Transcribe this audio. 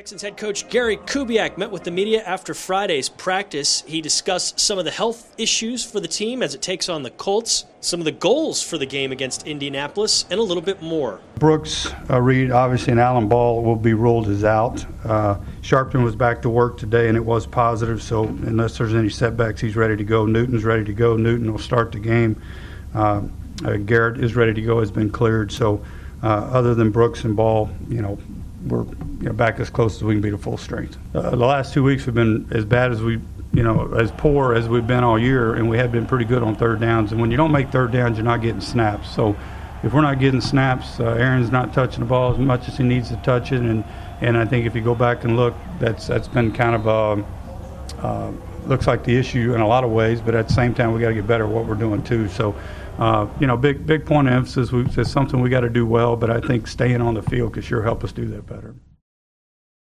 Texans head coach Gary Kubiak met with the media after Friday's practice. He discussed some of the health issues for the team as it takes on the Colts, some of the goals for the game against Indianapolis, and a little bit more. Brooks, Reed, obviously, and Alan Ball will be ruled as out. Sharpton was back to work today, and it was positive, so unless there's any setbacks, he's ready to go. Newton's ready to go. Newton will start the game. Garrett is ready to go, has been cleared. So other than Brooks and Ball, we're back as close as we can be to full strength. The last 2 weeks have been as bad as as poor as we've been all year, and we have been pretty good on third downs. And when you don't make third downs, you're not getting snaps. So if we're not getting snaps, Aaron's not touching the ball as much as he needs to touch it. And I think if you go back and look, that's been kind of looks like the issue in a lot of ways. But at the same time, we got to get better at what we're doing too. So. Big point of emphasis. It's something we got to do well, but I think staying on the field could sure help us do that better.